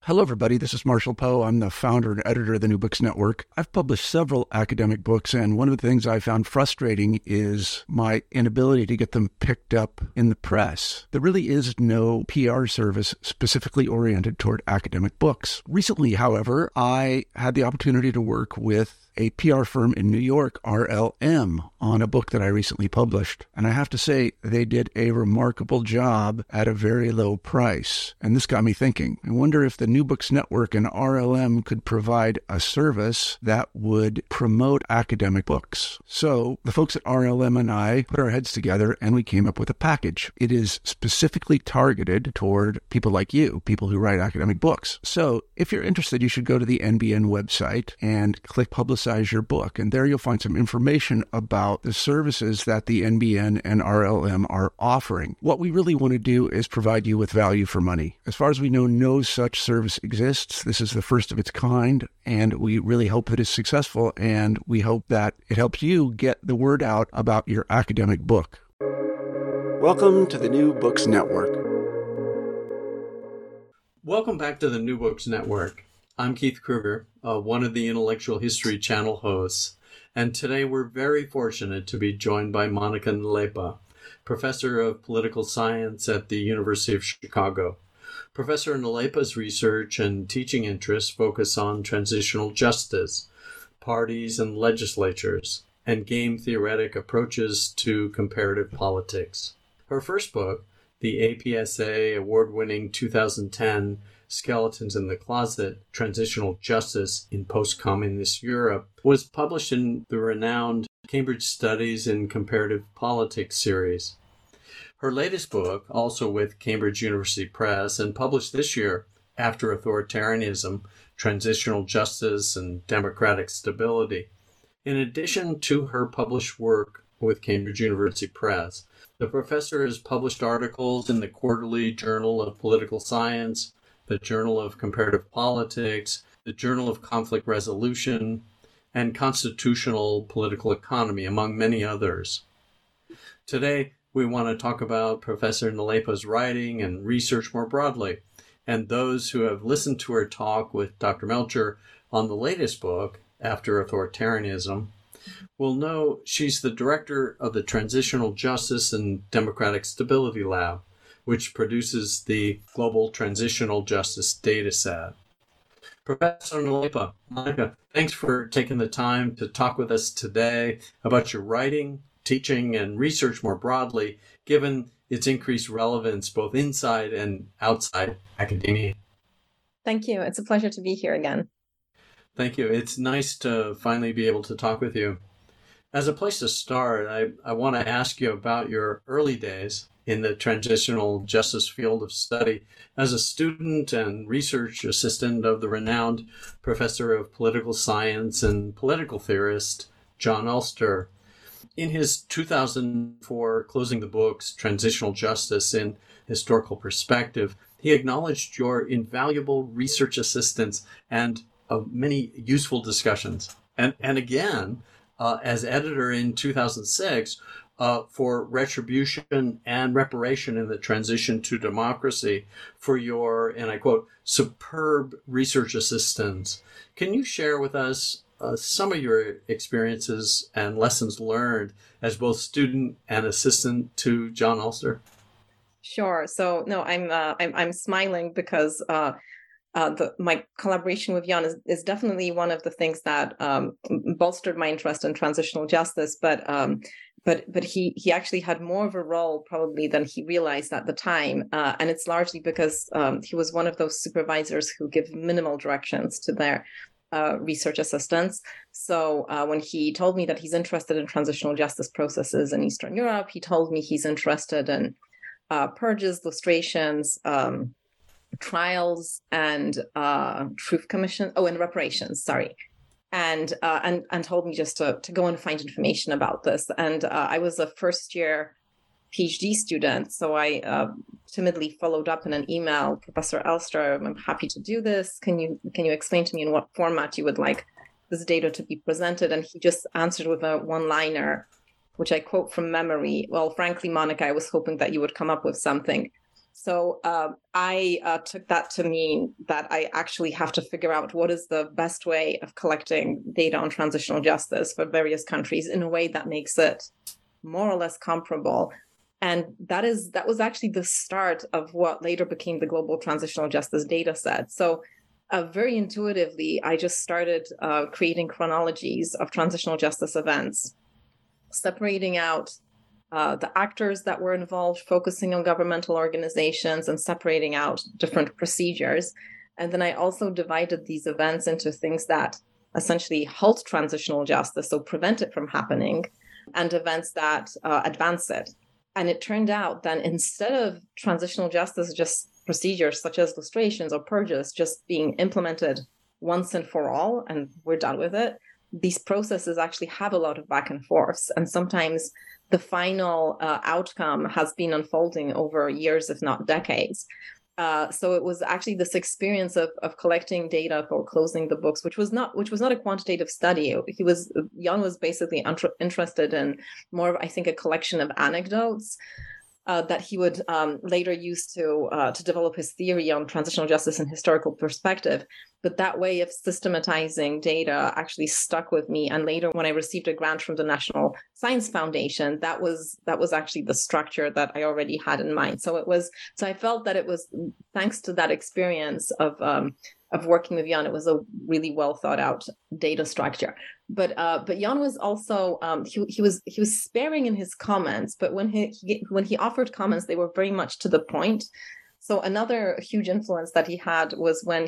Hello, everybody. This is Marshall Poe. I'm the founder and editor of the New Books Network. I've published several academic books, and one of the things I found frustrating is my inability to get them picked up in the press. There really is no PR service specifically oriented toward academic books. Recently, however, I had the opportunity to work with a PR firm in New York, RLM, on a book that I recently published. And I have to say, they did a remarkable job at a very low price. And this got me thinking. I wonder if the New Books Network and RLM could provide a service that would promote academic books. So the folks at RLM and I put our heads together and we came up with a package. It is specifically targeted toward people like you, people who write academic books. So if you're interested, you should go to the NBN website and click Publicize Your Book. And there you'll find some information about the services that the NBN and RLM are offering. What we really want to do is provide you with value for money. As far as we know, no such service exists. This is the first of its kind, and we really hope that it's successful, and we hope that it helps you get the word out about your academic book. Welcome to the New Books Network. Welcome back to the New Books Network. I'm Keith Kruger, one of the Intellectual History Channel hosts, and today we're very fortunate to be joined by Monica Nalepa, Professor of Political Science at the University of Chicago. Professor Nalepa's research and teaching interests focus on transitional justice, parties and legislatures, and game-theoretic approaches to comparative politics. Her first book, the APSA award-winning 2010 Skeletons in the Closet, Transitional Justice in Post-Communist Europe, was published in the renowned Cambridge Studies in Comparative Politics series. Her latest book, also with Cambridge University Press and published this year, After Authoritarianism, Transitional Justice and Democratic Stability. In addition to her published work with Cambridge University Press, the professor has published articles in the Quarterly Journal of Political Science, the Journal of Comparative Politics, the Journal of Conflict Resolution, and Constitutional Political Economy, among many others. Today, we want to talk about Professor Nalepa's writing and research more broadly, and those who have listened to her talk with Dr. Melcher on the latest book, After Authoritarianism, will know she's the director of the Transitional Justice and Democratic Stability Lab, which produces the Global Transitional Justice Dataset. Professor Nalepa, Monica, thanks for taking the time to talk with us today about your writing, teaching, and research more broadly, given its increased relevance both inside and outside academia. Thank you. It's a pleasure to be here again. Thank you. It's nice to finally be able to talk with you. As a place to start, I want to ask you about your early days in the transitional justice field of study as a student and research assistant of the renowned professor of political science and political theorist, John Elster. In his 2004 Closing the Books, Transitional Justice in Historical Perspective, he acknowledged your invaluable research assistance and many useful discussions. And again, as editor in 2006, for Retribution and Reparation in the Transition to Democracy for your, and I quote, superb research assistance. Can you share with us some of your experiences and lessons learned as both student and assistant to John Elster? Sure. So no, I'm smiling because my collaboration with Jan is definitely one of the things that bolstered my interest in transitional justice. But he actually had more of a role probably than he realized at the time, and it's largely because he was one of those supervisors who give minimal directions to their research assistants. So when he told me that he's interested in transitional justice processes in Eastern Europe, he told me he's interested in purges, lustrations, trials, and truth commission. And reparations. Sorry. And told me just to go and find information about this. And I was a first year PhD student, so I timidly followed up in an email, Professor Elster, I'm happy to do this. Can you explain to me in what format you would like this data to be presented? And he just answered with a one-liner, which I quote from memory. Well, frankly, Monica, I was hoping that you would come up with something. So I took that to mean that I actually have to figure out what is the best way of collecting data on transitional justice for various countries in a way that makes it more or less comparable. And that was actually the start of what later became the Global Transitional Justice Data Set. So very intuitively, I just started creating chronologies of transitional justice events, separating out the actors that were involved, focusing on governmental organizations and separating out different procedures. And then I also divided these events into things that essentially halt transitional justice, so prevent it from happening, and events that advance it. And it turned out that instead of transitional justice, just procedures such as lustrations or purges just being implemented once and for all, and we're done with it, these processes actually have a lot of back and forths. And sometimes the final outcome has been unfolding over years, if not decades. So it was actually this experience of collecting data for closing the books, which was not a quantitative study. Jan was basically interested in more of, I think, a collection of anecdotes that he would later use to develop his theory on transitional justice and historical perspective. But that way of systematizing data actually stuck with me. And later, when I received a grant from the National Science Foundation, that was actually the structure that I already had in mind. So I felt that it was thanks to that experience of working with Jan, it was a really well thought out data structure. But Jan was also he was sparing in his comments, but when he offered comments, they were very much to the point. So another huge influence that he had was when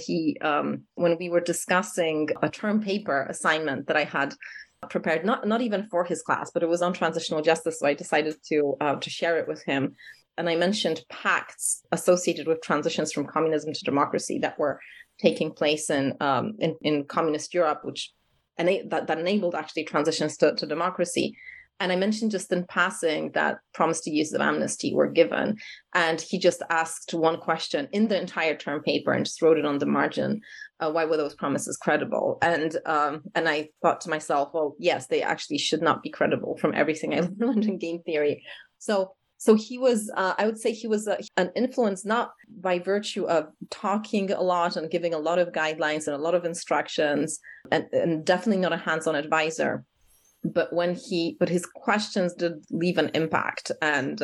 we were discussing a term paper assignment that I had prepared, not even for his class, but it was on transitional justice. So I decided to share it with him. And I mentioned pacts associated with transitions from communism to democracy that were taking place in communist Europe, that enabled actually transitions to democracy. And I mentioned just in passing that promise to use of amnesty were given. And he just asked one question in the entire term paper and just wrote it on the margin. Why were those promises credible? And I thought to myself, well, yes, they actually should not be credible from everything I learned in game theory. So he was, I would say he was an influence, not by virtue of talking a lot and giving a lot of guidelines and a lot of instructions, and definitely not a hands-on advisor. But his questions did leave an impact, and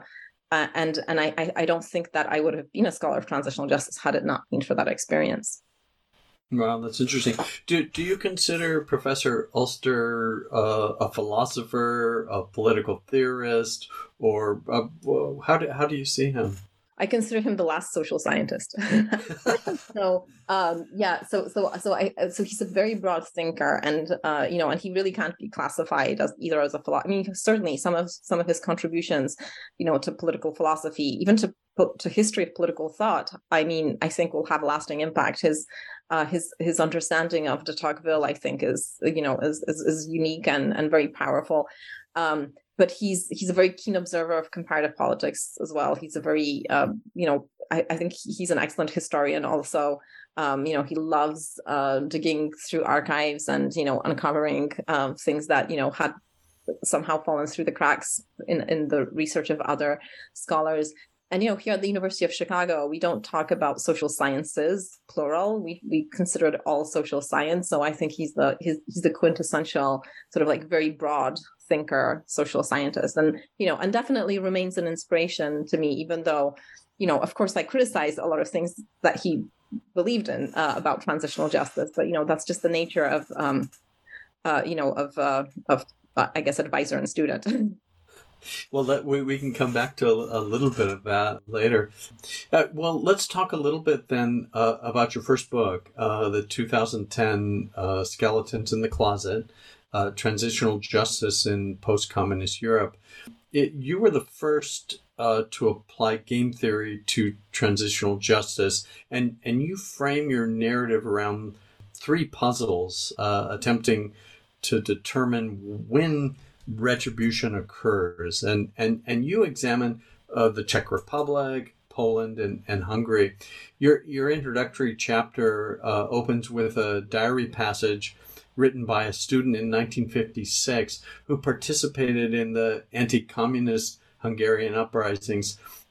I don't think that I would have been a scholar of transitional justice had it not been for that experience. Wow, that's interesting. Do you consider Professor Ulster a philosopher, a political theorist, or how do you see him? I consider him the last social scientist. So he's a very broad thinker, and and he really can't be classified as either as a philosopher. I mean, certainly some of his contributions, to political philosophy, even to history of political thought, I mean, I think will have a lasting impact. His understanding of de Tocqueville, I think, is unique and very powerful. But he's a very keen observer of comparative politics as well. He's a very, I think he's an excellent historian also. He loves digging through archives and, uncovering things that, had somehow fallen through the cracks in the research of other scholars. And, here at the University of Chicago, we don't talk about social sciences, plural. We consider it all social science. So I think he's the quintessential sort of like very broad thinker, social scientist, and definitely remains an inspiration to me, even though, of course, I criticize a lot of things that he believed in about transitional justice. But that's just the nature of I guess advisor and student. Well, we can come back to a little bit of that later. Well, let's talk a little bit then about your first book, the 2010 Skeletons in the Closet, Transitional Justice in Post-Communist Europe. You were the first to apply game theory to transitional justice, and you frame your narrative around three puzzles, attempting to determine when retribution occurs, and you examine the Czech Republic, Poland, and Hungary. Your introductory chapter opens with a diary passage written by a student in 1956 who participated in the anti-communist Hungarian uprisings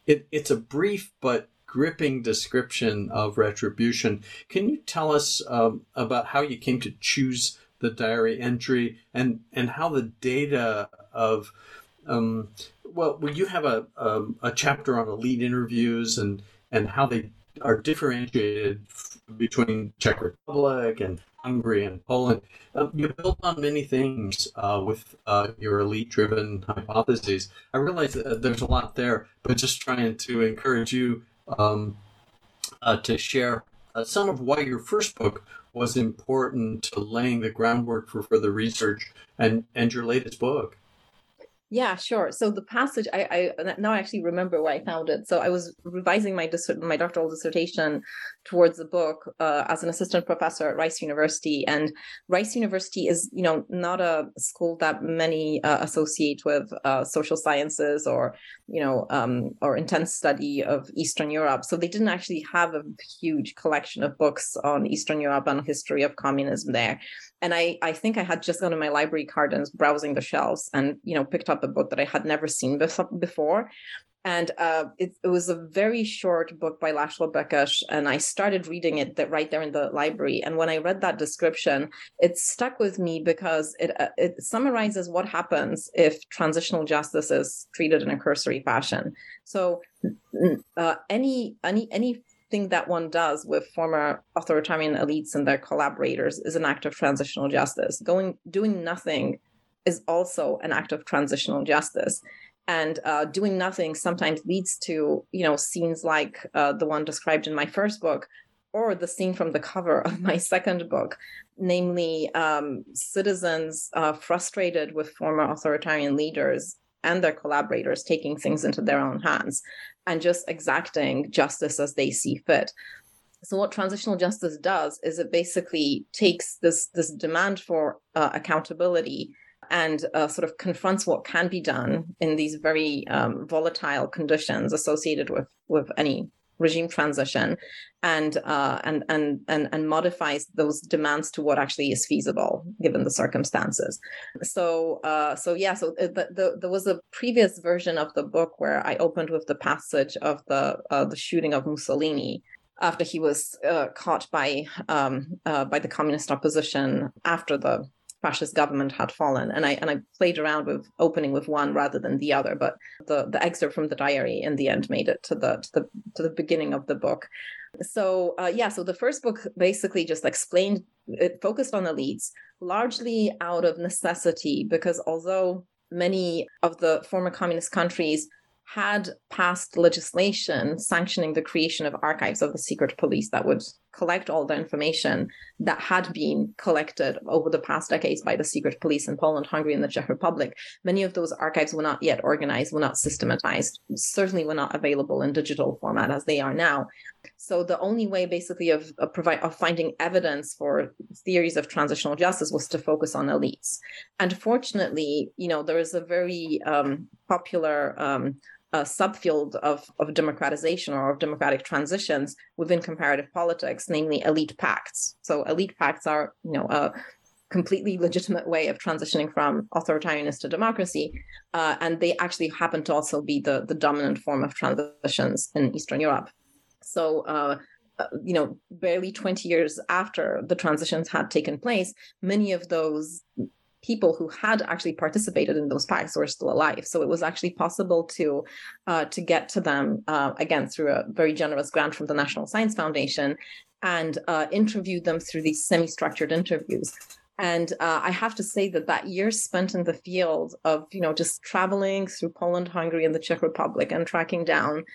it's a brief but gripping description of retribution. Can you tell us about how you came to choose the diary entry and how the data of you have a chapter on elite interviews and how they are differentiated between Czech Republic and Hungary and Poland. You built on many things with your elite-driven hypotheses. I realize that there's a lot there, but just trying to encourage you to share some of why your first book was important to laying the groundwork for further research and your latest book. Yeah, sure. So the passage, I now actually remember where I found it. So I was revising my doctoral dissertation towards the book as an assistant professor at Rice University. And Rice University is, not a school that many associate with social sciences or intense study of Eastern Europe. So they didn't actually have a huge collection of books on Eastern Europe and history of communism there. And I think I had just gone to my library card and was browsing the shelves and, picked up a book that I had never seen before. And it was a very short book by Laszlo Békés, and I started reading it right there in the library. And when I read that description, it stuck with me because it summarizes what happens if transitional justice is treated in a cursory fashion. So anything that one does with former authoritarian elites and their collaborators is an act of transitional justice. Doing nothing is also an act of transitional justice. And doing nothing sometimes leads to, scenes like the one described in my first book, or the scene from the cover of my second book, namely citizens frustrated with former authoritarian leaders and their collaborators taking things into their own hands and just exacting justice as they see fit. So what transitional justice does is it basically takes this demand for accountability and sort of confronts what can be done in these very volatile conditions associated with any regime transition, and modifies those demands to what actually is feasible given the circumstances. So there was a previous version of the book where I opened with the passage of the shooting of Mussolini after he was caught by the communist opposition after the fascist government had fallen, and I played around with opening with one rather than the other, but the excerpt from the diary in the end made it to the beginning of the book. So so the first book basically just explained, it focused on elites largely out of necessity, because although many of the former communist countries had passed legislation sanctioning the creation of archives of the secret police that would collect all the information that had been collected over the past decades by the secret police in Poland, Hungary, and the Czech Republic. Many of those archives were not yet organized, were not systematized, certainly were not available in digital format as they are now. So the only way basically of finding evidence for theories of transitional justice was to focus on elites. And fortunately, there is a very popular subfield of democratization or of democratic transitions within comparative politics, namely elite pacts. So elite pacts are, a completely legitimate way of transitioning from authoritarianism to democracy, and they actually happen to also be the dominant form of transitions in Eastern Europe. So, barely 20 years after the transitions had taken place, many of those people who had actually participated in those pacts were still alive. So it was actually possible to get to them, again, through a very generous grant from the National Science Foundation, and interview them through these semi-structured interviews. And I have to say that year spent in the field of, just traveling through Poland, Hungary, and the Czech Republic and tracking down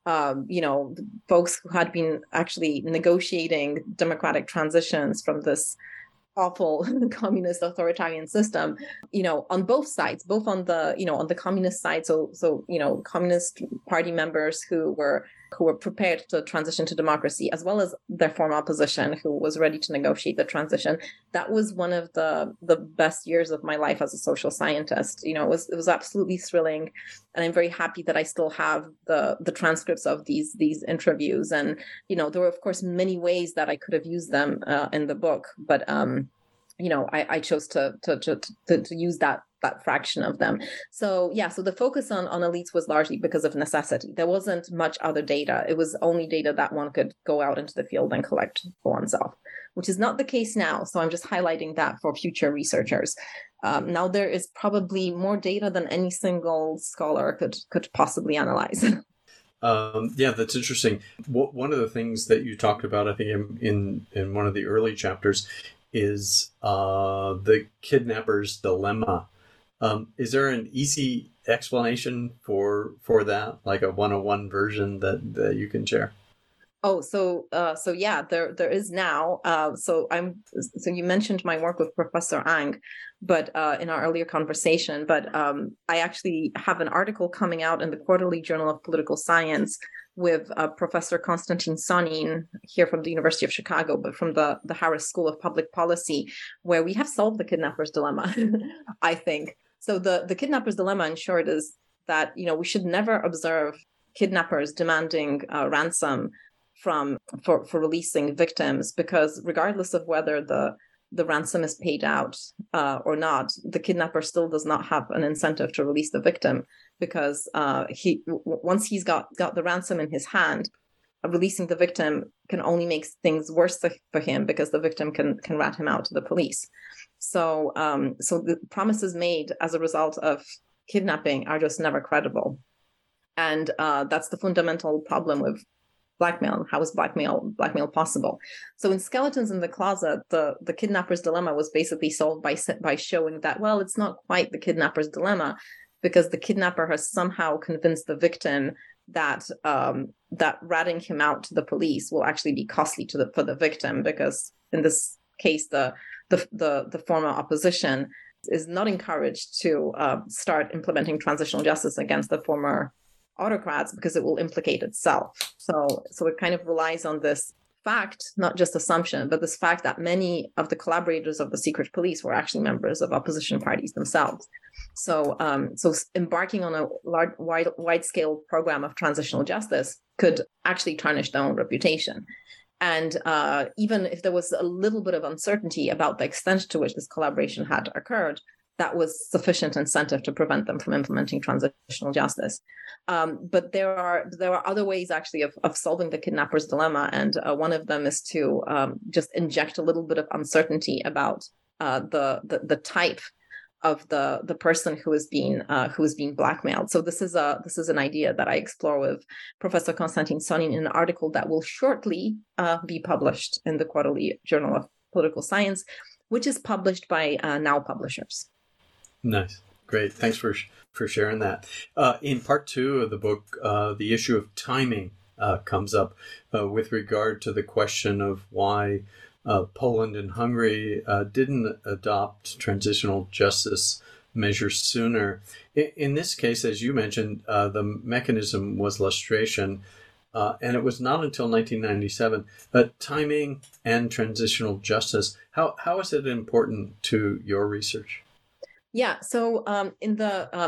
folks who had been actually negotiating democratic transitions from this awful communist authoritarian system, on both sides, both on the, on the communist side. So, Communist Party members who were prepared to transition to democracy, as well as their former opposition who was ready to negotiate the transition. That was one of the best years of my life as a social scientist. It was absolutely thrilling. And I'm very happy that I still have the transcripts of these interviews. And, there were, of course, many ways that I could have used them in the book, but I chose to use that that fraction of them. So so the focus on elites was largely because of necessity. There wasn't much other data. It was only data that one could go out into the field and collect for oneself, which is not the case now. So I'm just highlighting that for future researchers. Now there is probably more data than any single scholar could possibly analyze. That's interesting. One of the things that you talked about, I think, in one of the early chapters, is the kidnapper's dilemma. Is there an easy explanation for that, like a 101 version that you can share? Oh, so there is now. So you mentioned my work with Professor Ang, but in our earlier conversation. But I actually have an article coming out in the Quarterly Journal of Political Science with Professor Konstantin Sonin here from the University of Chicago, but from the Harris School of Public Policy, where we have solved the kidnapper's dilemma. I think so. The kidnapper's dilemma, in short, is that we should never observe kidnappers demanding ransom for releasing victims, because regardless of whether the ransom is paid out or not, the kidnapper still does not have an incentive to release the victim, because once he's got the ransom in his hand, releasing the victim can only make things worse for him, because the victim can rat him out to the police. So the promises made as a result of kidnapping are just never credible, and that's the fundamental problem with blackmail. How is blackmail possible? So in Skeletons in the Closet, the kidnapper's dilemma was basically solved by showing that, well, it's not quite the kidnapper's dilemma, because the kidnapper has somehow convinced the victim that that ratting him out to the police will actually be costly for the victim, because in this case the former opposition is not encouraged to start implementing transitional justice against the former autocrats, because it will implicate itself. So it kind of relies on this fact, not just assumption, but this fact that many of the collaborators of the secret police were actually members of opposition parties themselves. So embarking on a large, wide-scale program of transitional justice could actually tarnish their own reputation. And even if there was a little bit of uncertainty about the extent to which this collaboration had occurred, that was sufficient incentive to prevent them from implementing transitional justice. But there are other ways actually of solving the kidnapper's dilemma, and one of them is to just inject a little bit of uncertainty about the type of the person who is being blackmailed. So this is an idea that I explore with Professor Konstantin Sonin in an article that will shortly be published in the Quarterly Journal of Political Science, which is published by Now Publishers. Nice. Great. Thanks for sharing that. In part 2 of the book, the issue of timing comes up with regard to the question of why Poland and Hungary didn't adopt transitional justice measures sooner. In this case, as you mentioned, the mechanism was lustration, and it was not until 1997. Timing and transitional justice, how is it important to your research? Yeah. So in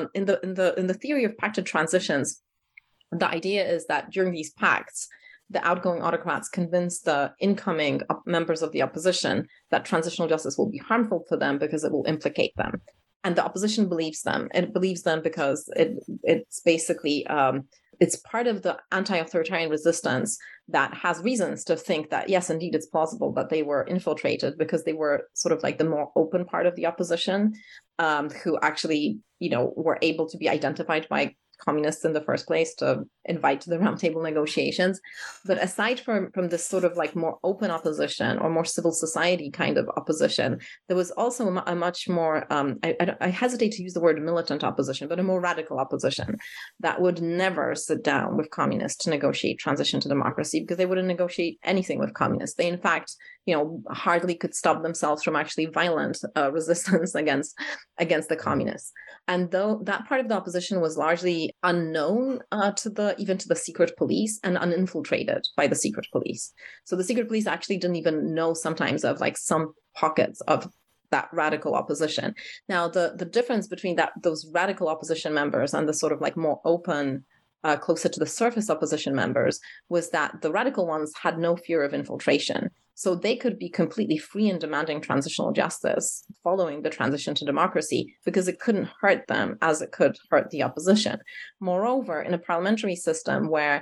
the theory of pacted transitions, the idea is that during these pacts, the outgoing autocrats convince the incoming members of the opposition that transitional justice will be harmful for them because it will implicate them. And the opposition believes them. It believes them because it's basically it's part of the anti-authoritarian resistance that has reasons to think that, yes, indeed, it's plausible that they were infiltrated, because they were sort of like the more open part of the opposition, who actually, were able to be identified by communists in the first place to invite to the roundtable negotiations. But aside from this sort of like more open opposition or more civil society kind of opposition, there was also a much more, I hesitate to use the word militant opposition, but a more radical opposition that would never sit down with communists to negotiate transition to democracy, because they wouldn't negotiate anything with communists. They, in fact, hardly could stop themselves from actually violent resistance against the communists. And though that part of the opposition was largely unknown even to the secret police and uninfiltrated by the secret police. So the secret police actually didn't even know sometimes of like some pockets of that radical opposition. Now, the difference between those radical opposition members and the sort of like more open, closer to the surface opposition members was that the radical ones had no fear of infiltration. So they could be completely free in demanding transitional justice following the transition to democracy because it couldn't hurt them as it could hurt the opposition. Moreover, in a parliamentary system where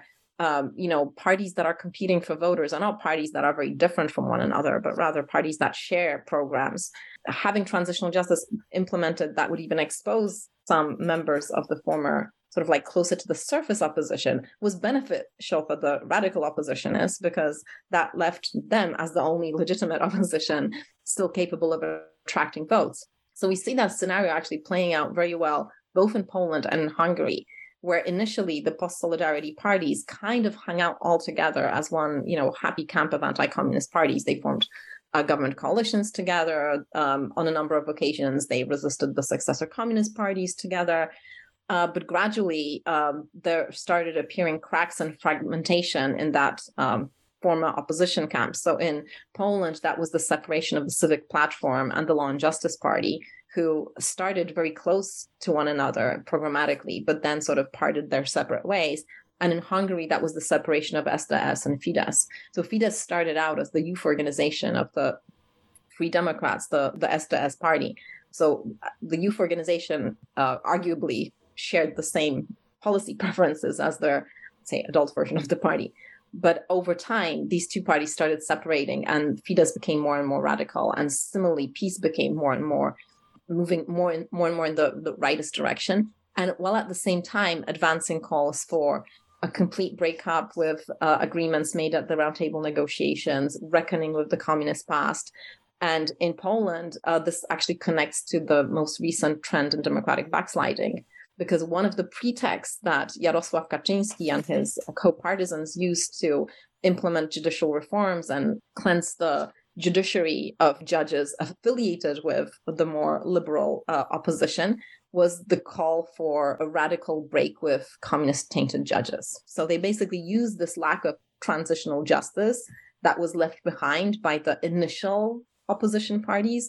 parties that are competing for voters are not parties that are very different from one another, but rather parties that share programs. Having transitional justice implemented that would even expose some members of the former sort of like closer to the surface opposition was beneficial for the radical oppositionists because that left them as the only legitimate opposition still capable of attracting votes. So we see that scenario actually playing out very well, both in Poland and in Hungary, where initially the post-Solidarity parties kind of hung out all together as one, happy camp of anti-communist parties. They formed government coalitions together on a number of occasions. They resisted the successor communist parties together. But gradually, there started appearing cracks and fragmentation in that former opposition camp. So in Poland, that was the separation of the Civic Platform and the Law and Justice Party, who started very close to one another programmatically, but then sort of parted their separate ways. And in Hungary, that was the separation of SDS and Fidesz. So Fidesz started out as the youth organization of the Free Democrats, the SDS party. So the youth organization arguably shared the same policy preferences as their, say, adult version of the party. But over time, these two parties started separating and Fidesz became more and more radical. And similarly, PiS became more and more moving more and more in the rightist direction. And while at the same time advancing calls for a complete breakup with agreements made at the roundtable negotiations, reckoning with the communist past. And in Poland, this actually connects to the most recent trend in democratic backsliding, because one of the pretexts that Jarosław Kaczyński and his co-partisans used to implement judicial reforms and cleanse the judiciary of judges affiliated with the more liberal opposition was the call for a radical break with communist-tainted judges. So they basically used this lack of transitional justice that was left behind by the initial opposition parties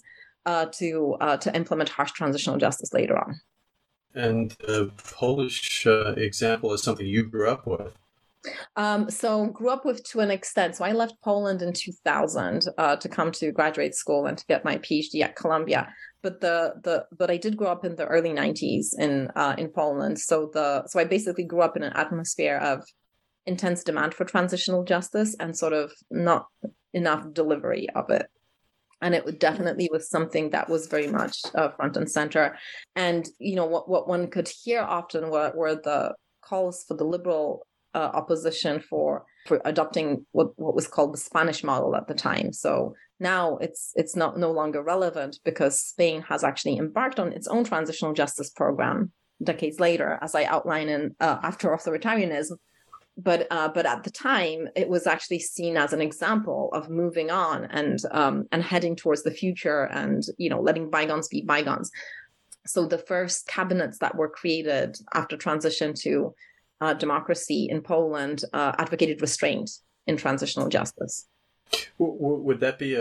to implement harsh transitional justice later on. And the Polish example is something you grew up with. So grew up with to an extent. So I left Poland in 2000 to come to graduate school and to get my PhD at Columbia. But but I did grow up in the early 90s in Poland. So I basically grew up in an atmosphere of intense demand for transitional justice and sort of not enough delivery of it. And it definitely was something that was very much front and center. And, what one could hear often were the calls for the liberal opposition for adopting what was called the Spanish model at the time. So now it's no longer relevant because Spain has actually embarked on its own transitional justice program decades later, as I outline in After Authoritarianism. But at the time, it was actually seen as an example of moving on and heading towards the future and, letting bygones be bygones. So the first cabinets that were created after transition to democracy in Poland advocated restraint in transitional justice. Would that be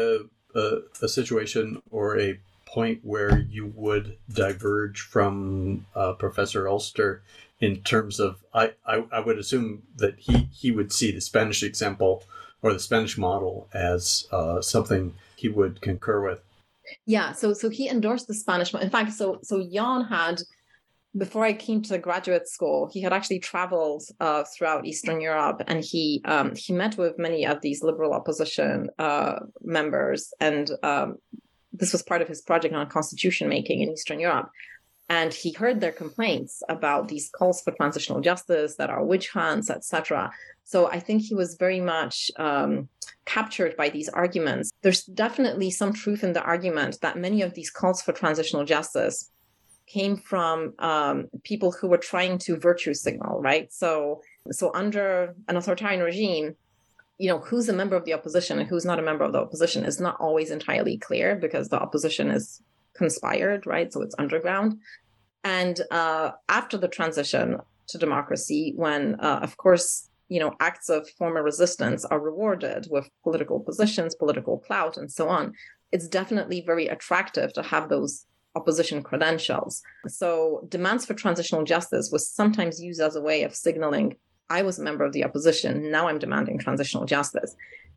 a situation or a point where you would diverge from Professor Ulster in terms of, I would assume that he would see the Spanish example or the Spanish model as something he would concur with? Yeah, so he endorsed the Spanish model. In fact, so Jan had, before I came to graduate school, he had actually traveled throughout Eastern Europe, and he met with many of these liberal opposition members, and this was part of his project on constitution making in Eastern Europe. And he heard their complaints about these calls for transitional justice that are witch hunts, etc. So I think he was very much captured by these arguments. There's definitely some truth in the argument that many of these calls for transitional justice came from people who were trying to virtue signal, right? So under an authoritarian regime, who's a member of the opposition and who's not a member of the opposition is not always entirely clear because the opposition is conspired, right? So it's underground. And after the transition to democracy, when, of course, acts of former resistance are rewarded with political positions, political clout, and so on, it's definitely very attractive to have those opposition credentials. So demands for transitional justice was sometimes used as a way of signaling, I was a member of the opposition, now I'm demanding transitional justice.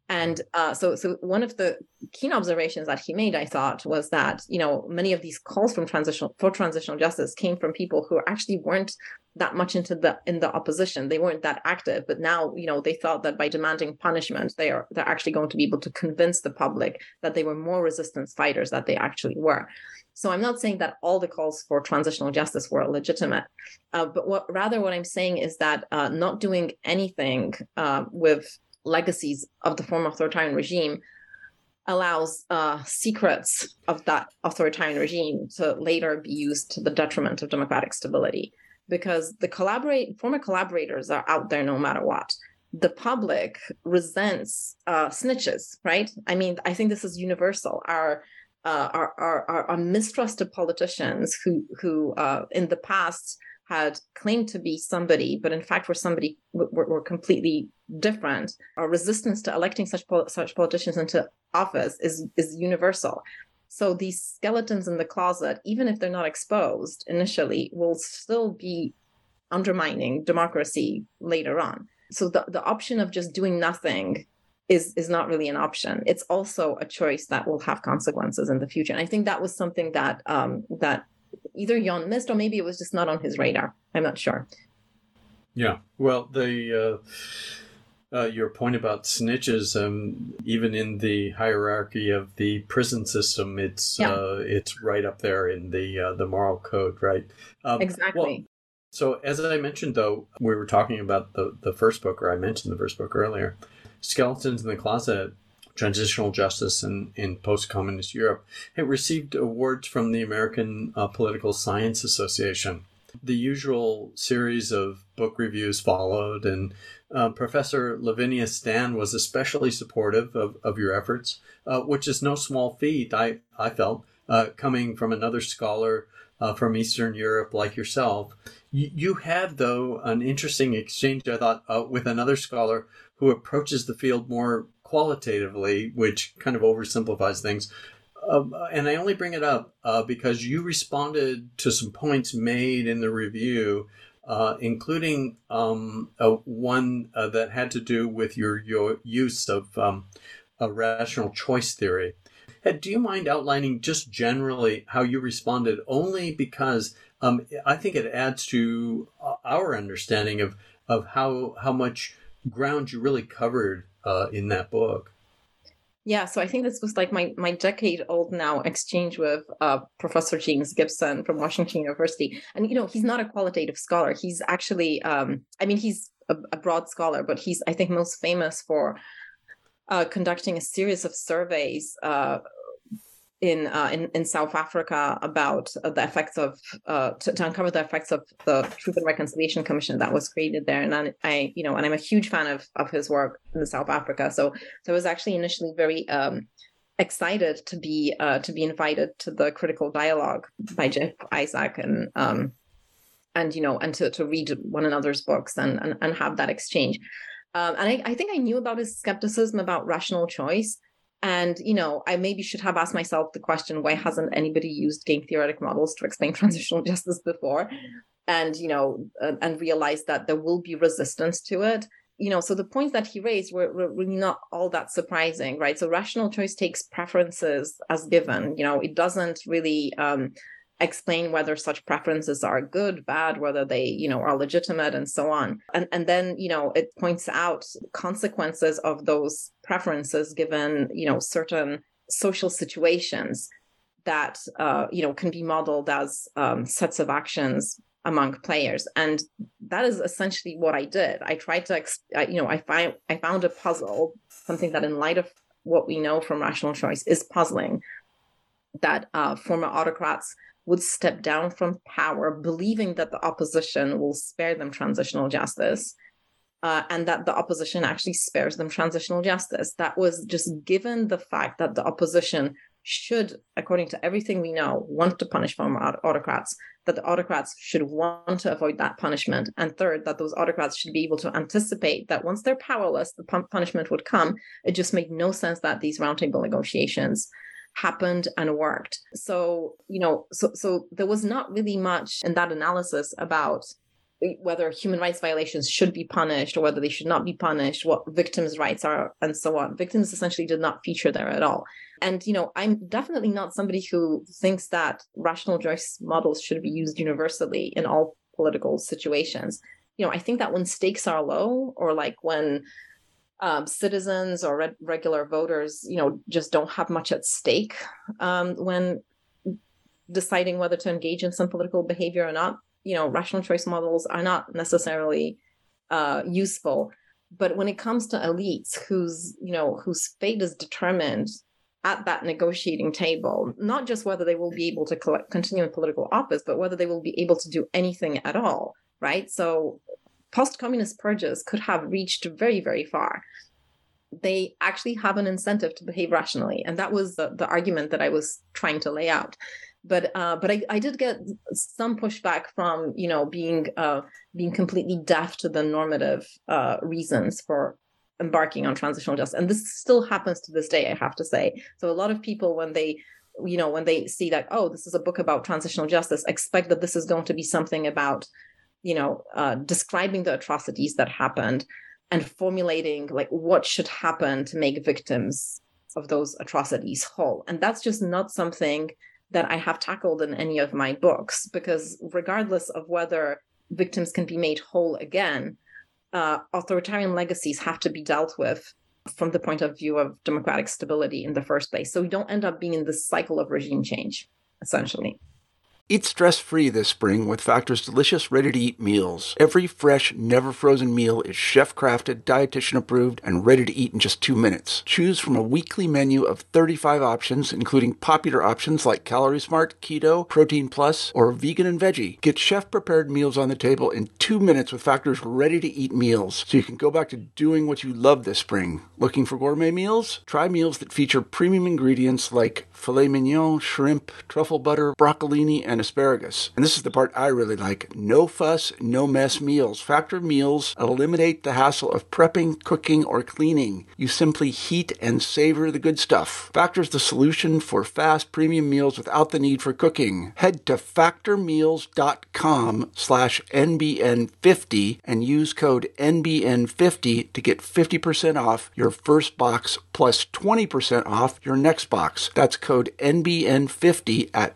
And so one of the keen observations that he made, I thought, was that, many of these calls for transitional justice came from people who actually weren't that much in the opposition. They weren't that active, but now, they thought that by demanding punishment, they're actually going to be able to convince the public that they were more resistance fighters than they actually were. So I'm not saying that all the calls for transitional justice were legitimate, but what I'm saying is that not doing anything with legacies of the former authoritarian regime allows secrets of that authoritarian regime to later be used to the detriment of democratic stability, because the former collaborators are out there no matter what. The public resents snitches, right? I mean, I think this is universal. Our mistrust of politicians who in the past had claimed to be somebody, but in fact were completely different. Our resistance to electing such politicians into office is universal. So these skeletons in the closet, even if they're not exposed initially, will still be undermining democracy later on. So the option of just doing nothing is not really an option. It's also a choice that will have consequences in the future. And I think that was something that that either Jan missed, or maybe it was just not on his radar. I'm not sure. Yeah. Well, your point about snitches, even in the hierarchy of the prison system, it's right up there in the moral code, right? Exactly. Well, so as I mentioned, though, we were talking about the first book, or I mentioned the first book earlier, Skeletons in the Closet, Transitional Justice in Post-Communist Europe. It received awards from the American Political Science Association. The usual series of book reviews followed, and Professor Lavinia Stan was especially supportive of your efforts, which is no small feat, I felt, coming from another scholar from Eastern Europe like yourself. You had, though, an interesting exchange, I thought, with another scholar who approaches the field more qualitatively, which kind of oversimplifies things. And I only bring it up because you responded to some points made in the review, including one that had to do with your use of a rational choice theory. Do you mind outlining just generally how you responded? Only because I think it adds to our understanding of how much ground you really covered in that book. Yeah, so I think this was like my decade-old now exchange with Professor James Gibson from Washington University. And, he's not a qualitative scholar. He's actually, he's a broad scholar, but he's, I think, most famous for conducting a series of surveys in South Africa about the effects of to uncover the effects of the Truth and Reconciliation Commission that was created there. And I'm a huge fan of his work in South Africa. So I was actually initially very excited to be invited to the Critical Dialogue by Jeff Isaac and to read one another's books and have that exchange. And I think I knew about his skepticism about rational choice. And, I maybe should have asked myself the question, why hasn't anybody used game theoretic models to explain transitional justice before? And, and realized that there will be resistance to it. So the points that he raised were really not all that surprising, right? So rational choice takes preferences as given. It doesn't really explain whether such preferences are good, bad, whether they, are legitimate, and so on. And then, it points out consequences of those preferences given, certain social situations that, can be modeled as sets of actions among players. And that is essentially what I did. I tried to, I found a puzzle, something that in light of what we know from rational choice is puzzling, that former autocrats would step down from power, believing that the opposition will spare them transitional justice, and that the opposition actually spares them transitional justice. That was just given the fact that the opposition should, according to everything we know, want to punish former autocrats, that the autocrats should want to avoid that punishment. And third, that those autocrats should be able to anticipate that once they're powerless, the punishment would come. It just made no sense that these roundtable negotiations happened and worked. So, so there was not really much in that analysis about whether human rights violations should be punished or whether they should not be punished, what victims' rights are, and so on. Victims essentially did not feature there at all. And, I'm definitely not somebody who thinks that rational choice models should be used universally in all political situations. I think that when stakes are low, or like when citizens or regular voters, just don't have much at stake when deciding whether to engage in some political behavior or not, rational choice models are not necessarily useful. But when it comes to elites whose fate is determined at that negotiating table, not just whether they will be able to continue in political office, but whether they will be able to do anything at all, right? So post-communist purges could have reached very, very far. They actually have an incentive to behave rationally. And that was the argument that I was trying to lay out. But I did get some pushback from, being completely deaf to the normative reasons for embarking on transitional justice. And this still happens to this day, I have to say. So a lot of people, when they see that, oh, this is a book about transitional justice, expect that this is going to be something about, describing the atrocities that happened and formulating like what should happen to make victims of those atrocities whole. And that's just not something that I have tackled in any of my books, because regardless of whether victims can be made whole again, authoritarian legacies have to be dealt with from the point of view of democratic stability in the first place. So we don't end up being in this cycle of regime change, essentially. Eat stress-free this spring with Factor's delicious, ready-to-eat meals. Every fresh, never-frozen meal is chef-crafted, dietitian-approved, and ready to eat in just 2 minutes. Choose from a weekly menu of 35 options, including popular options like Calorie Smart, Keto, Protein Plus, or Vegan and Veggie. Get chef-prepared meals on the table in 2 minutes with Factor's ready-to-eat meals, so you can go back to doing what you love this spring. Looking for gourmet meals? Try meals that feature premium ingredients like filet mignon, shrimp, truffle butter, broccolini, and asparagus. And this is the part I really like. No fuss, no mess meals. Factor meals eliminate the hassle of prepping, cooking, or cleaning. You simply heat and savor the good stuff. Factor's the solution for fast premium meals without the need for cooking. Head to factormeals.com/NBN50 and use code NBN50 to get 50% off your first box plus 20% off your next box. That's code NBN50 at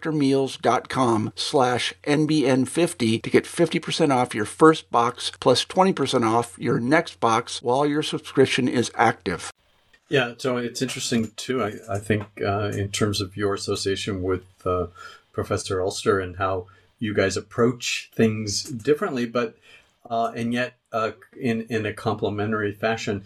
factormeals.com/NBN50 to get 50% off your first box plus 20% off your next box while your subscription is active. Yeah, so it's interesting too, I think, in terms of your association with Professor Elster and how you guys approach things differently, but and yet in a complementary fashion.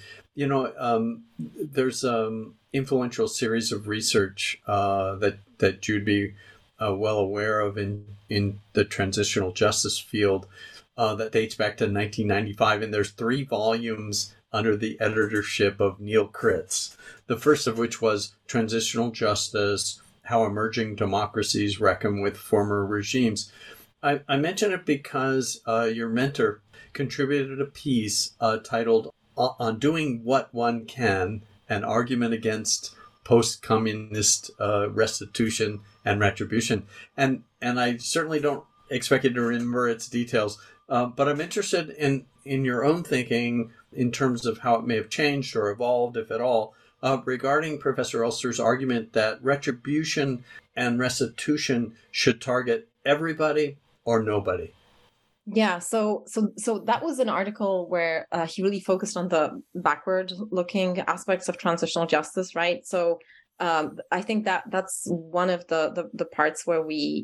There's influential series of research that you'd be well aware of in the transitional justice field that dates back to 1995, and there's 3 volumes under the editorship of Neil Kritz. The first of which was Transitional Justice: How Emerging Democracies Reckon with Former Regimes. I mention it because your mentor contributed a piece titled On Doing What One Can, an argument against post-communist restitution and retribution. And I certainly don't expect you to remember its details, but I'm interested in your own thinking in terms of how it may have changed or evolved, if at all, regarding Professor Elster's argument that retribution and restitution should target everybody or nobody. Yeah, so that was an article where he really focused on the backward-looking aspects of transitional justice, right? So I think that's one of the parts where we,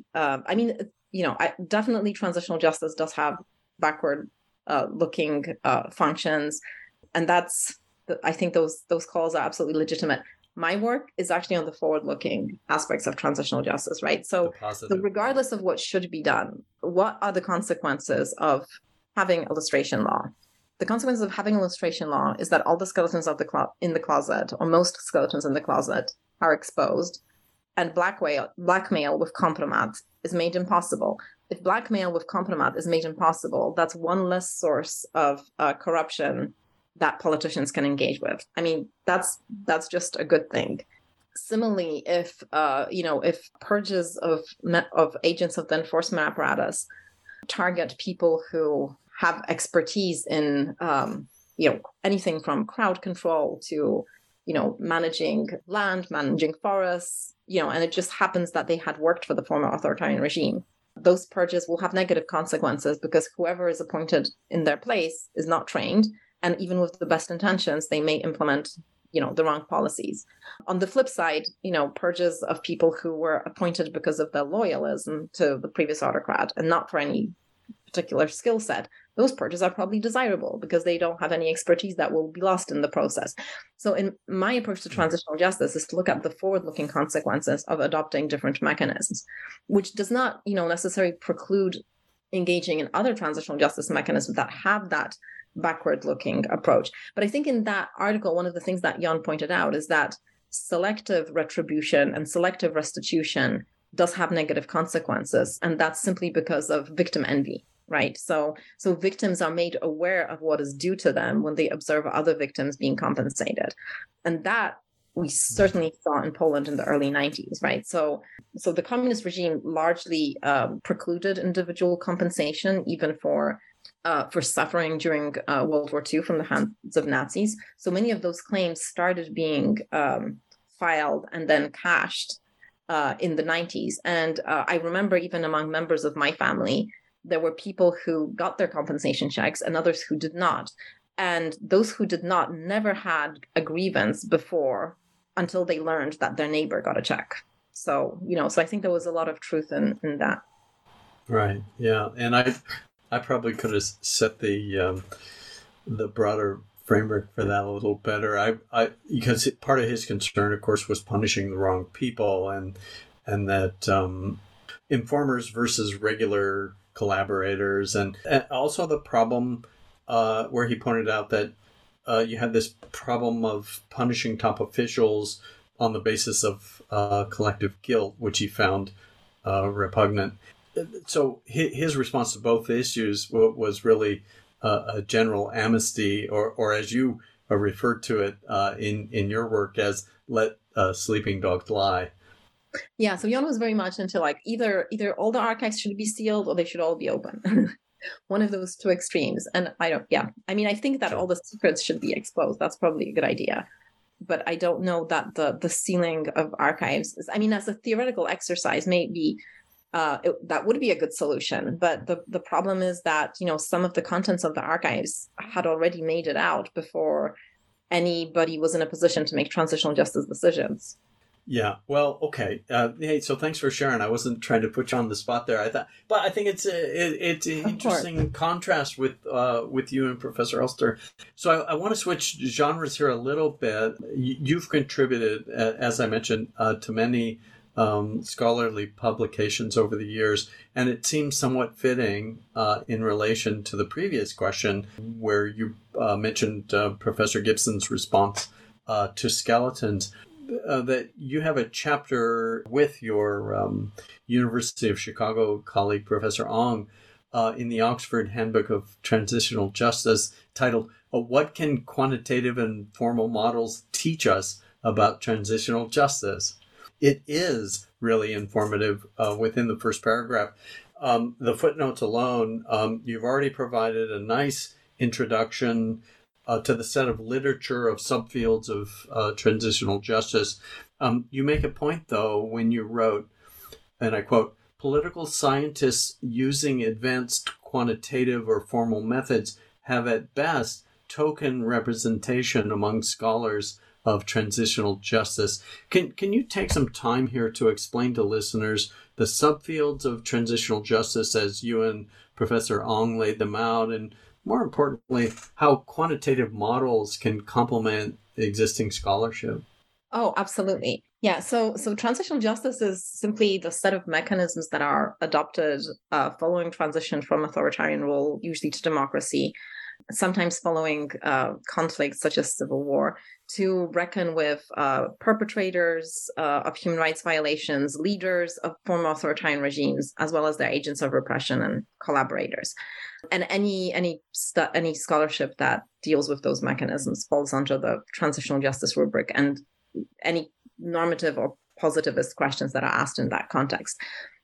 definitely transitional justice does have backward-looking functions, and I think those calls are absolutely legitimate. My work is actually on the forward-looking aspects of transitional justice, right? So regardless of what should be done, what are the consequences of having illustration law? The consequences of having illustration law is that all the skeletons in the closet, or most skeletons in the closet, are exposed, and blackmail with compromise is made impossible. If blackmail with compromise is made impossible, that's one less source of corruption that politicians can engage with. I mean, that's just a good thing. Similarly, if purges of agents of the enforcement apparatus target people who have expertise in, anything from crowd control to, managing land, managing forests, and it just happens that they had worked for the former authoritarian regime. Those purges will have negative consequences because whoever is appointed in their place is not trained. And even with the best intentions, they may implement, the wrong policies. On the flip side, purges of people who were appointed because of their loyalism to the previous autocrat and not for any particular skill set, those purges are probably desirable because they don't have any expertise that will be lost in the process. So in my approach to transitional justice is to look at the forward-looking consequences of adopting different mechanisms, which does not, necessarily preclude engaging in other transitional justice mechanisms that have that backward-looking approach. But I think in that article, one of the things that Jan pointed out is that selective retribution and selective restitution does have negative consequences, and that's simply because of victim envy. Right. So victims are made aware of what is due to them when they observe other victims being compensated. And that we certainly saw in Poland in the early 90s. Right. So the communist regime largely precluded individual compensation, even for suffering during World War II from the hands of Nazis. So many of those claims started being filed and then cashed in the 90s. And I remember even among members of my family, there were people who got their compensation checks and others who did not. And those who did not never had a grievance before until they learned that their neighbor got a check. So, so I think there was a lot of truth in that. Right. Yeah. And I probably could have set the broader framework for that a little better. Because part of his concern, of course, was punishing the wrong people and that informers versus regular collaborators, and also the problem where he pointed out that you had this problem of punishing top officials on the basis of collective guilt, which he found repugnant. So his response to both issues was really a general amnesty, or as you referred to it in your work as let sleeping dogs lie. Yeah, so Jan was very much into either all the archives should be sealed or they should all be open. One of those two extremes. And I think that all the secrets should be exposed. That's probably a good idea. But I don't know that the sealing of archives as a theoretical exercise, maybe that would be a good solution. But the problem is that, some of the contents of the archives had already made it out before anybody was in a position to make transitional justice decisions. Yeah. Well, okay. Hey, so thanks for sharing. I wasn't trying to put you on the spot there. I think it's an interesting contrast with you and Professor Elster. So I want to switch genres here a little bit. You've contributed, as I mentioned, to many scholarly publications over the years, and it seems somewhat fitting in relation to the previous question where you mentioned Professor Gibson's response to skeletons. That you have a chapter with your University of Chicago colleague, Professor Ong, in the Oxford Handbook of Transitional Justice titled, What Can Quantitative and Formal Models Teach Us About Transitional Justice? It is really informative within the first paragraph. The footnotes alone, you've already provided a nice introduction to the set of literature of subfields of transitional justice. You make a point, though, when you wrote, and I quote, political scientists using advanced quantitative or formal methods have at best token representation among scholars of transitional justice. Can you take some time here to explain to listeners the subfields of transitional justice as you and Professor Ong laid them out, and more importantly, how quantitative models can complement existing scholarship? Oh, absolutely. Yeah. So transitional justice is simply the set of mechanisms that are adopted following transition from authoritarian rule, usually to democracy, sometimes following conflicts such as civil war, to reckon with perpetrators of human rights violations, leaders of former authoritarian regimes, as well as their agents of repression and collaborators. And any scholarship that deals with those mechanisms falls under the transitional justice rubric, and any normative or positivist questions that are asked in that context.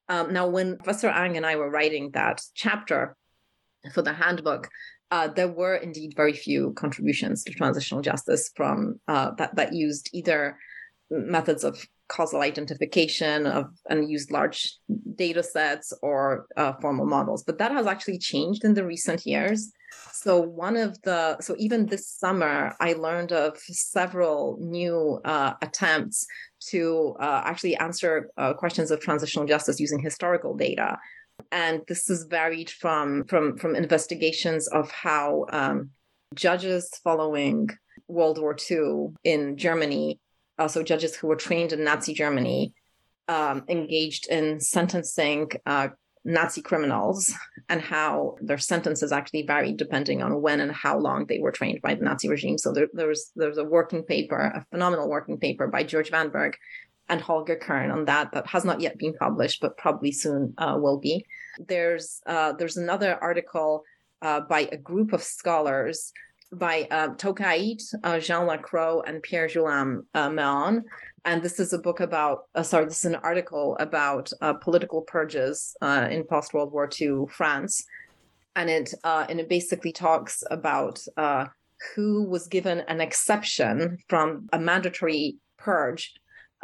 Now, when Professor Ang and I were writing that chapter for the handbook, there were indeed very few contributions to transitional justice from that used either methods of causal identification and used large data sets or formal models. But that has actually changed in the recent years. So even this summer, I learned of several new attempts to actually answer questions of transitional justice using historical data. And this is varied from investigations of how judges following World War II in Germany, so judges who were trained in Nazi Germany, engaged in sentencing Nazi criminals, and how their sentences actually varied depending on when and how long they were trained by the Nazi regime. So there's a working paper, a phenomenal working paper by George Vanberg and Holger Kern on that has not yet been published, but probably soon will be. There's another article by a group of scholars by Tokait, Jean Lacroix, and Pierre-Julian Méon. And this is a book about, this is an article about political purges in post-World War II France. And it basically talks about who was given an exception from a mandatory purge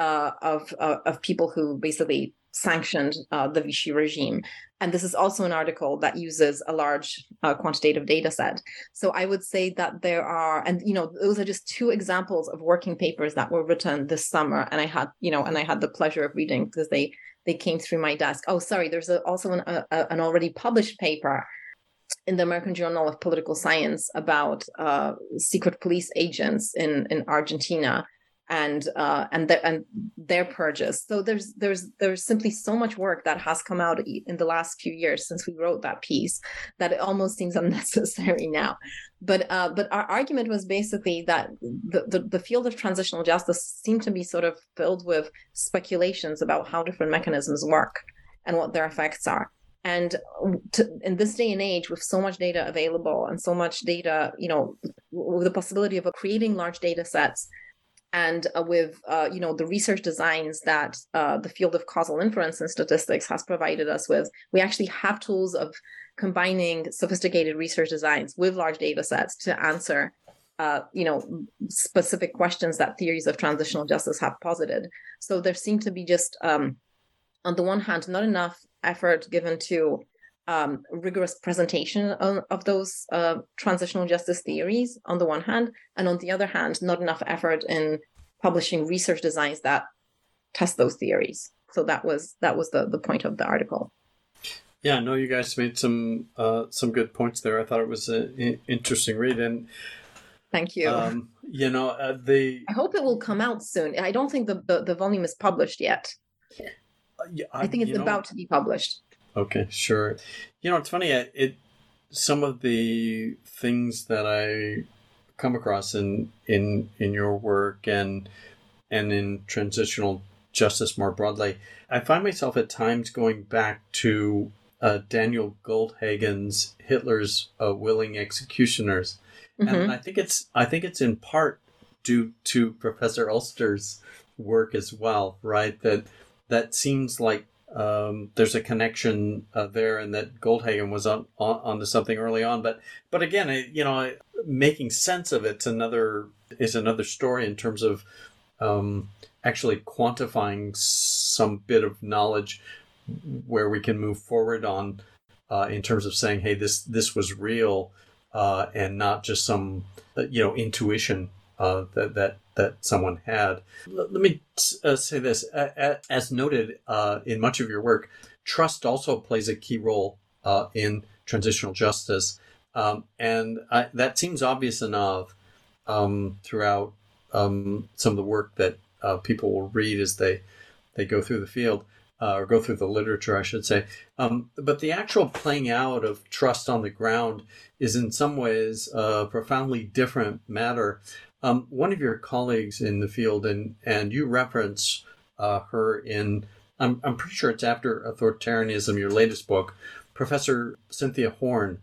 of people who basically sanctioned the Vichy regime. And this is also an article that uses a large quantitative data set. So I would say that there are, and those are just two examples of working papers that were written this summer. And I had the pleasure of reading because they came through my desk. Oh, sorry, there's also an already published paper in the American Journal of Political Science about secret police agents in Argentina and their purges. So there's simply so much work that has come out in the last few years since we wrote that piece that it almost seems unnecessary now. But our argument was basically that the field of transitional justice seemed to be sort of filled with speculations about how different mechanisms work and what their effects are. And in this day and age, with so much data available and so much data, with the possibility of creating large data sets, and with the research designs that the field of causal inference and statistics has provided us with, we actually have tools of combining sophisticated research designs with large data sets to answer specific questions that theories of transitional justice have posited. So there seemed to be just on the one hand not enough effort given to rigorous presentation of those transitional justice theories on the one hand, and on the other hand, not enough effort in publishing research designs that test those theories. So that was the point of the article. Yeah, no, you guys made some good points there. I thought it was an interesting read, and thank you. I hope it will come out soon. I don't think the volume is published yet. I think it's about to be published. Okay, sure. It's funny. Some of the things that I come across in your work and in transitional justice more broadly, I find myself at times going back to Daniel Goldhagen's Hitler's Willing Executioners, and I think it's in part due to Professor Ulster's work as well, right? That seems like. There's a connection there, and that Goldhagen was onto something early on. But again, making sense of it's another story in terms of actually quantifying some bit of knowledge where we can move forward on in terms of saying, hey, this was real and not just some intuition that someone had. Let me say this. As noted in much of your work, trust also plays a key role in transitional justice. And that seems obvious enough throughout some of the work that people will read as they go through the field, or go through the literature, I should say. But the actual playing out of trust on the ground is in some ways a profoundly different matter. One of your colleagues in the field, and you reference her in, I'm pretty sure it's After Authoritarianism, your latest book, Professor Cynthia Horn.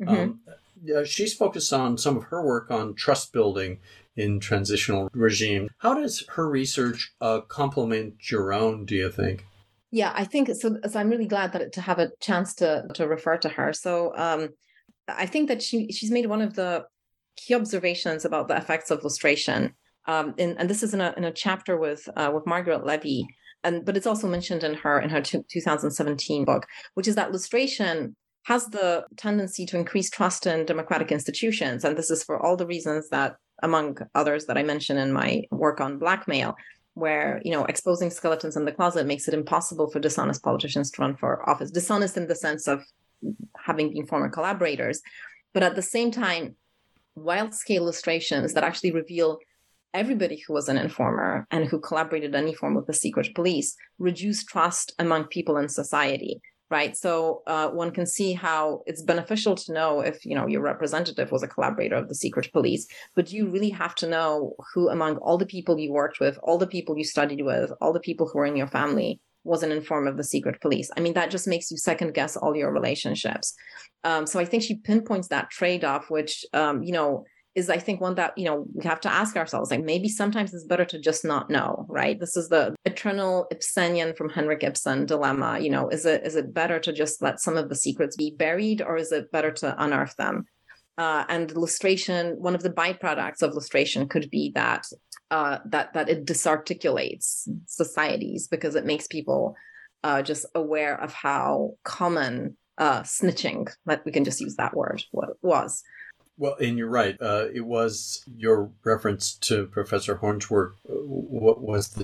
She's focused on some of her work on trust building in transitional regime. How does her research complement your own, do you think? Yeah, I think so. So I'm really glad to have a chance to refer to her. So I think that she's made one of the key observations about the effects of lustration, and this is in a chapter with Margaret Levy, but it's also mentioned in her 2017 book, which is that lustration has the tendency to increase trust in democratic institutions, and this is for all the reasons that, among others, that I mentioned in my work on blackmail, where exposing skeletons in the closet makes it impossible for dishonest politicians to run for office. Dishonest in the sense of having been former collaborators, but at the same time, wild-scale illustrations that actually reveal everybody who was an informer and who collaborated in any form with the secret police reduce trust among people in society. Right. So one can see how it's beneficial to know if, your representative was a collaborator of the secret police, but you really have to know who among all the people you worked with, all the people you studied with, all the people who were in your family was an informant of the secret police. I mean, that just makes you second guess all your relationships. So I think she pinpoints that trade-off, which, is, I think, one that, we have to ask ourselves, like, maybe sometimes it's better to just not know, right? This is the eternal Ibsenian from Henrik Ibsen dilemma. Is it better to just let some of the secrets be buried, or is it better to unearth them? And lustration, one of the byproducts of lustration could be that it disarticulates societies, because it makes people just aware of how common snitching, like we can just use that word, what it was. Well, and you're right. It was your reference to Professor Horn's work. What was the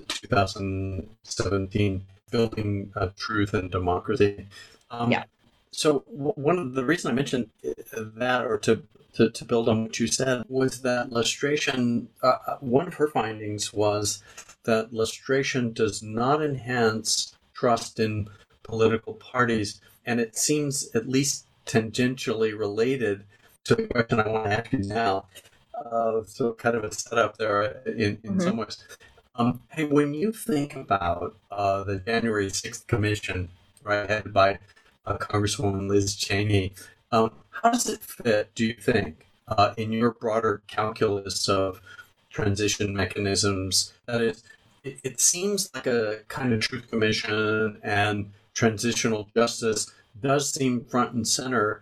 2017 Building Truth and Democracy? Yeah. So one of the reason I mentioned that, or to build on what you said, was that lustration, one of her findings was that lustration does not enhance trust in political parties, and it seems at least tangentially related to the question I want to ask you now. So kind of a setup there in some ways. Hey, when you think about the January 6th Commission, right, headed by Congresswoman Liz Cheney, how does it fit, do you think, in your broader calculus of transition mechanisms? That is, it seems like a kind of truth commission and transitional justice does seem front and center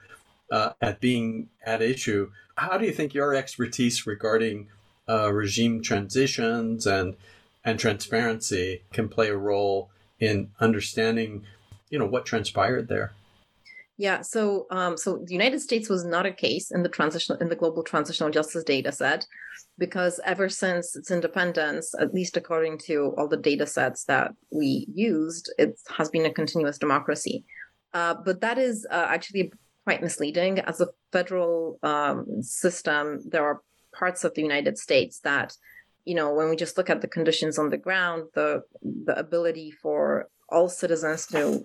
at being at issue. How do you think your expertise regarding regime transitions and transparency can play a role in understanding, what transpired there? Yeah, so the United States was not a case in the global transitional justice data set, because ever since its independence, at least according to all the data sets that we used, it has been a continuous democracy. But that is actually quite misleading. As a federal system, there are parts of the United States that, when we just look at the conditions on the ground, the ability for all citizens to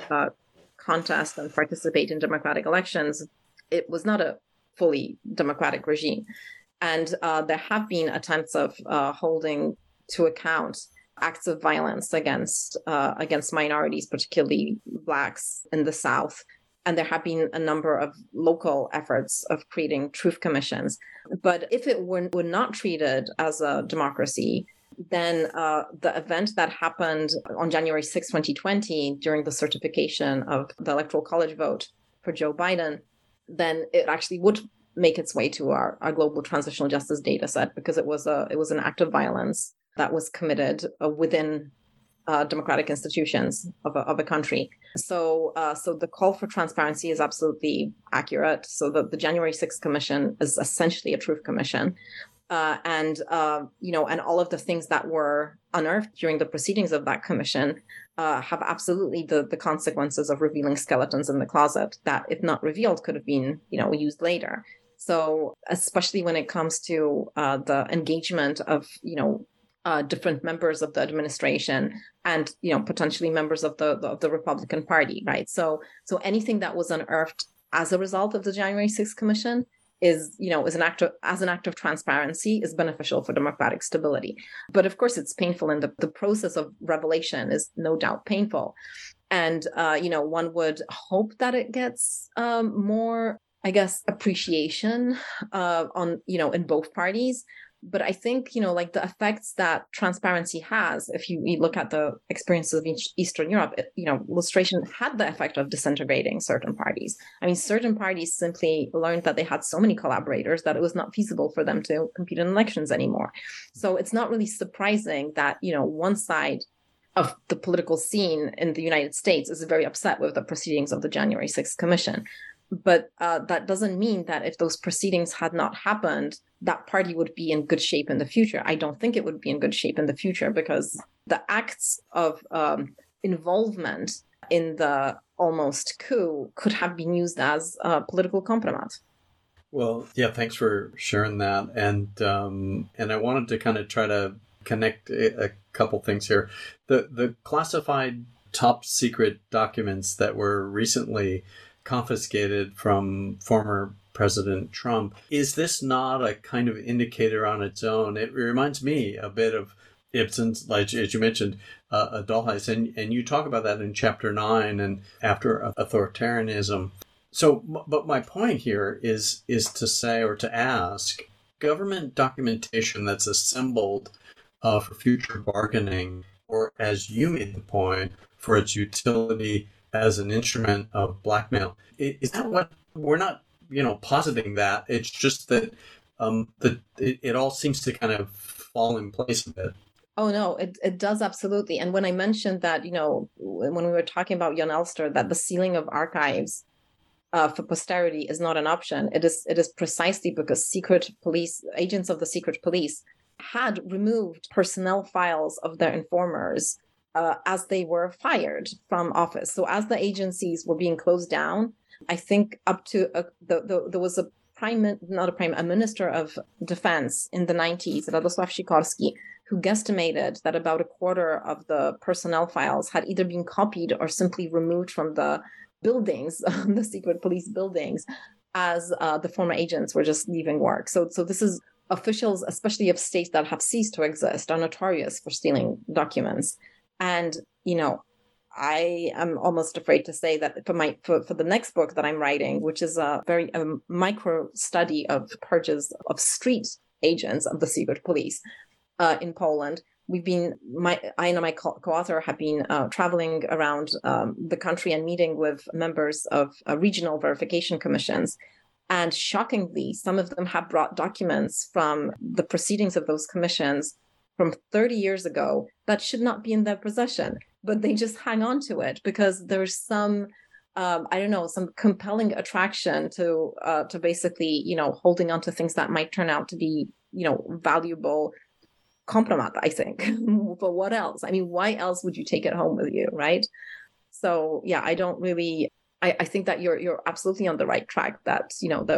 contest and participate in democratic elections, it was not a fully democratic regime. And there have been attempts of holding to account acts of violence against minorities, particularly Blacks in the South. And there have been a number of local efforts of creating truth commissions. But if it were not treated as a democracy, then the event that happened on January 6, 2020, during the certification of the Electoral College vote for Joe Biden, then it actually would make its way to our global transitional justice data set, because it was an act of violence that was committed within democratic institutions of a country. So the call for transparency is absolutely accurate. So the January 6th Commission is essentially a truth commission. And all of the things that were unearthed during the proceedings of that commission have absolutely the consequences of revealing skeletons in the closet that, if not revealed, could have been, used later. So especially when it comes to the engagement of, different members of the administration and, potentially members of the Republican Party, right? So anything that was unearthed as a result of the January 6th Commission is an act of transparency, is beneficial for democratic stability. But of course, it's painful, and the process of revelation is no doubt painful. And one would hope that it gets more, I guess, appreciation in both parties. But I think, like the effects that transparency has, if you look at the experiences of Eastern Europe, lustration had the effect of disintegrating certain parties. I mean, certain parties simply learned that they had so many collaborators that it was not feasible for them to compete in elections anymore. So it's not really surprising that, one side of the political scene in the United States is very upset with the proceedings of the January 6th Commission. But that doesn't mean that if those proceedings had not happened, that party would be in good shape in the future. I don't think it would be in good shape in the future, because the acts of involvement in the almost coup could have been used as a political compromise. Well, yeah, thanks for sharing that. And I wanted to kind of try to connect a couple things here. The classified top secret documents that were recently confiscated from former President Trump. Is this not a kind of indicator on its own? It reminds me a bit of Ibsen's, like as you mentioned, Dollhouse, and you talk about that in chapter 9 and after authoritarianism. So, but my point here is to say, or to ask, government documentation that's assembled for future bargaining, or as you made the point, for its utility as an instrument of blackmail. Is that what we're not, positing that? It's just that it all seems to kind of fall in place a bit. Oh, no, it does absolutely. And when I mentioned that, when we were talking about Jan Elster, that the sealing of archives for posterity is not an option, it is precisely because secret police, agents of the secret police, had removed personnel files of their informers as they were fired from office. So as the agencies were being closed down, I think up to there was a minister of defense in the 90s, Radoslav Sikorski, who guesstimated that about a quarter of the personnel files had either been copied or simply removed from the buildings, the secret police buildings, as the former agents were just leaving work. So this is officials, especially of states that have ceased to exist, are notorious for stealing documents. And, I am almost afraid to say that for the next book that I'm writing, which is a very micro study of purges of street agents of the secret police in Poland, I and my co-author have been traveling around the country and meeting with members of regional verification commissions. And shockingly, some of them have brought documents from the proceedings of those commissions from 30 years ago that should not be in their possession, but they just hang on to it because there's some, some compelling attraction to basically, holding on to things that might turn out to be, valuable compromise, I think. But what else? I mean, why else would you take it home with you, right? So, yeah, I don't really... I think that you're absolutely on the right track. That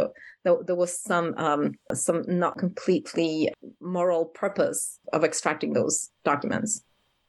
there was some not completely moral purpose of extracting those documents.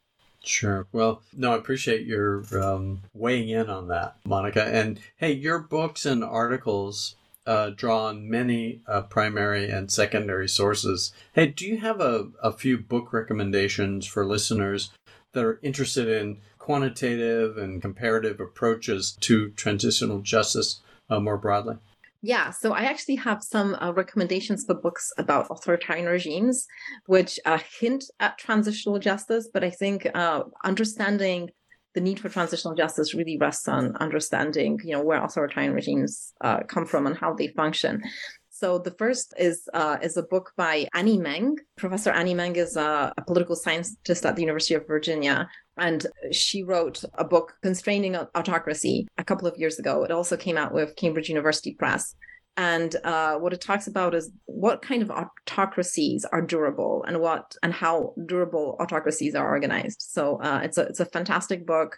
Sure. Well, no, I appreciate your weighing in on that, Monica. And hey, your books and articles draw on many primary and secondary sources. Hey, do you have a few book recommendations for listeners that are interested in quantitative and comparative approaches to transitional justice more broadly? Yeah, so I actually have some recommendations for books about authoritarian regimes, which hint at transitional justice, but I think understanding the need for transitional justice really rests on understanding, where authoritarian regimes come from and how they function. So the first is a book by Annie Meng. Professor Annie Meng is a political scientist at the University of Virginia, and she wrote a book, Constraining Autocracy, a couple of years ago. It also came out with Cambridge University Press. And what it talks about is what kind of autocracies are durable and how durable autocracies are organized. So it's a fantastic book.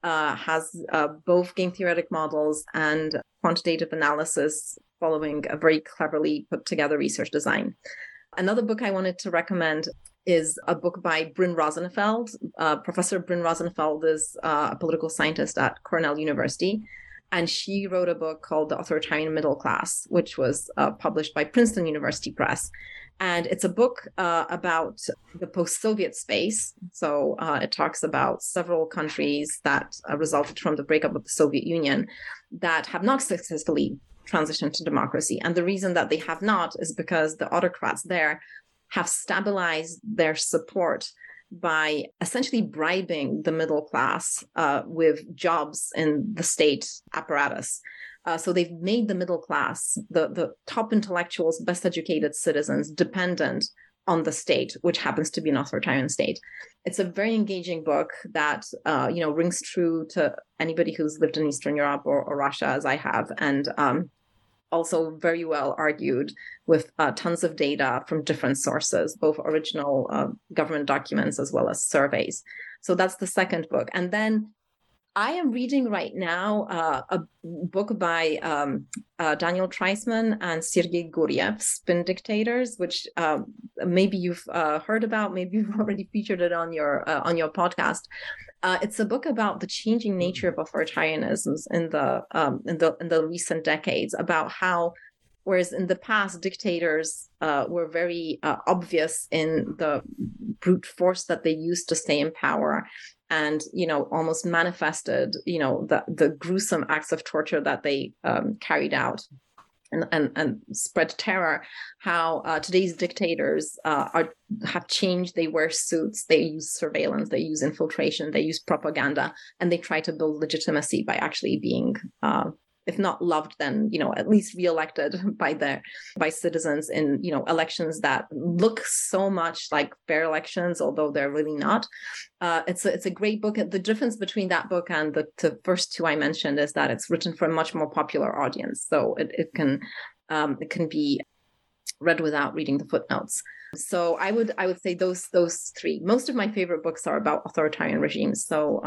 Has both game theoretic models and quantitative analysis following a very cleverly put together research design. Another book I wanted to recommend is a book by Brynn Rosenfeld. Professor Brynn Rosenfeld is a political scientist at Cornell University, and she wrote a book called The Authoritarian Middle Class, which was published by Princeton University Press. And it's a book about the post-Soviet space. So it talks about several countries that resulted from the breakup of the Soviet Union that have not successfully transitioned to democracy. And the reason that they have not is because the autocrats there have stabilized their support by essentially bribing the middle class with jobs in the state apparatus. So they've made the middle class, the top intellectuals, best educated citizens, dependent on the state, which happens to be an authoritarian state. It's a very engaging book that rings true to anybody who's lived in Eastern Europe or Russia, as I have, and also very well argued with tons of data from different sources, both original government documents as well as surveys. So that's the second book. And then I am reading right now a book by Daniel Treisman and Sergei Guriev, Spin Dictators, which maybe you've heard about, maybe you've already featured it on your podcast. It's a book about the changing nature of authoritarianisms in the recent decades, about how, whereas in the past dictators were very obvious in the brute force that they used to stay in power, and almost manifested the gruesome acts of torture that they carried out and spread terror, how today's dictators have changed. They wear suits, they use surveillance, they use infiltration, they use propaganda, and they try to build legitimacy by actually being if not loved, then at least reelected by citizens in elections that look so much like fair elections, although they're really not. It's a great book. The difference between that book and the first two I mentioned is that it's written for a much more popular audience, so it can be read without reading the footnotes. So I would say those three. Most of my favorite books are about authoritarian regimes. So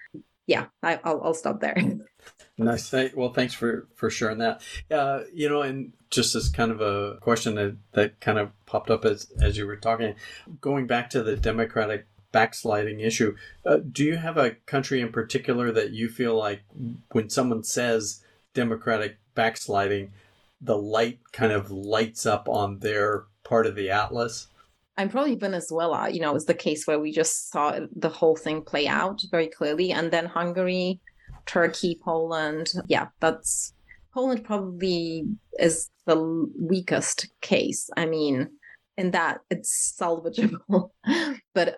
I'll stop there. Nice. Well, thanks for sharing that. And just as kind of a question that kind of popped up as you were talking, going back to the democratic backsliding issue, do you have a country in particular that you feel like when someone says democratic backsliding, the light kind of lights up on their part of the atlas? I'm probably Venezuela. Is the case where we just saw the whole thing play out very clearly. And then Hungary, Turkey, Poland. Yeah, Poland probably is the weakest case. I mean, in that it's salvageable. but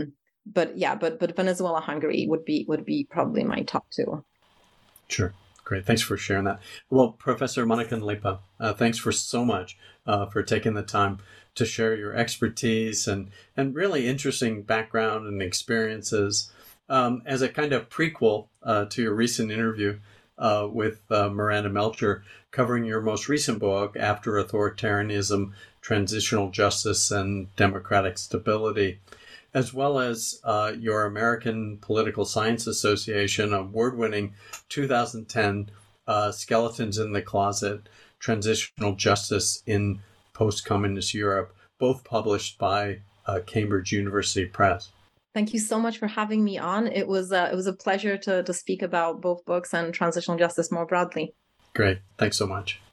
Venezuela, Hungary would be probably my top two. Sure. Great. Thanks for sharing that. Well, Professor Monika Nalepa, thanks for so much for taking the time to share your expertise and really interesting background and experiences. As a kind of prequel to your recent interview with Miranda Melcher, covering your most recent book, After Authoritarianism, Transitional Justice and Democratic Stability, as well as your American Political Science Association award-winning 2010 Skeletons in the Closet, Transitional Justice in Post-Communist Europe, both published by Cambridge University Press. Thank you so much for having me on. It was a pleasure to speak about both books and transitional justice more broadly. Great. Thanks so much.